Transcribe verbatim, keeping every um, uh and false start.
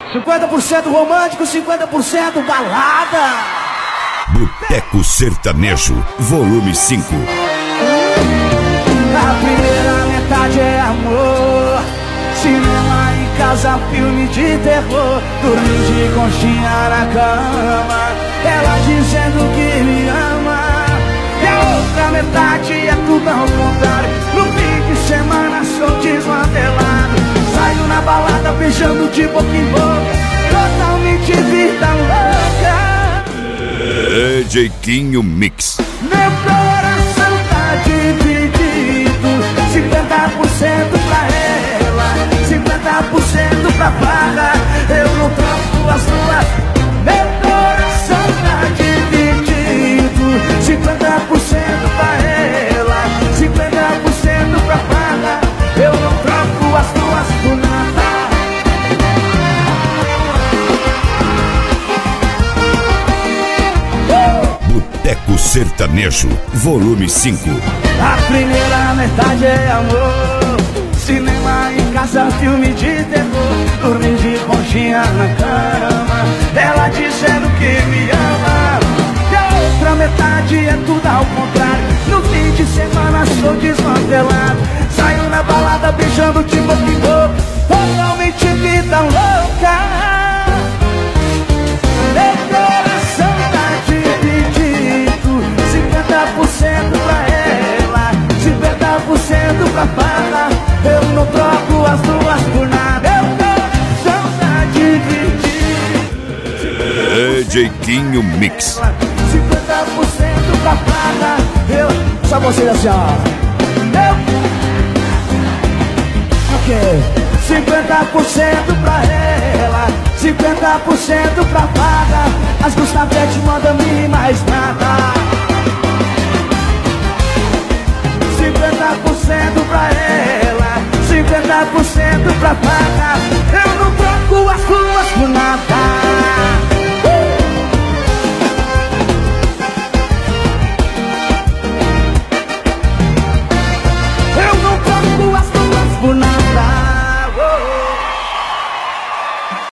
cinquenta por cento romântico, cinquenta por cento balada. Boteco Sertanejo, volume cinco. A primeira metade é amor, cinema em casa, filme de terror, dormir de conchinha na cama, ela dizendo que me ama. E a outra metade é tudo ao contrário, no fim de semana sou desmantelado, saio na balada beijando de boca em boca, totalmente vida louca. D J Quinho Mix. Meu coração tá dividido, cinquenta por cento pra ela, cinquenta por cento pra farra, eu não troco as duas. Meu coração tá dividido, cinquenta por cento pra ela, cinquenta por cento pra farra, eu não troco as duas por nada. Boteco Sertanejo, volume cinco. A primeira metade é amor, cinema em casa, filme de terror, dormir de conchinha na cama, ela dizendo que me ama. E a outra metade é tudo ao contrário, no fim de semana sou desmantelado, saio na balada beijando de boca em boca, totalmente vida louca. Meu coração tá dividido, cinquenta por cento pra ela, cinquenta por cento pra farra, eu não troco as duas por nada. Meu coração tá dividido, D J Quinho Mix. cinquenta por cento pra farra, eu... Só vocês assim, ó. Eu... Ok. cinquenta por cento pra ela, cinquenta por cento pra farra, as Gustavetes mandam mim mais nada. cinquenta por cento pra ela, cinquenta por cento pra farra,